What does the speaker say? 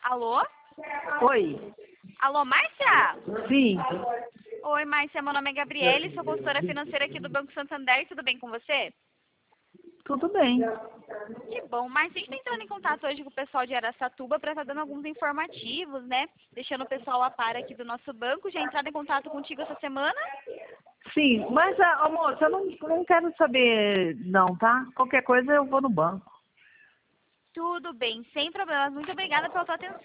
Alô? Oi. Alô, Márcia? Sim. Oi, Márcia, meu nome é Gabriele, sou consultora financeira aqui do Banco Santander, tudo bem com você? Tudo bem. Que bom, Márcia, a gente está entrando em contato hoje com o pessoal de Araçatuba para estar dando alguns informativos, né? Deixando o pessoal a par aqui do nosso banco, já entraram em contato contigo essa semana? Sim, mas, moça, eu não quero saber não, tá? Qualquer coisa eu vou no banco. Tudo bem, sem problemas, muito obrigada pela tua atenção.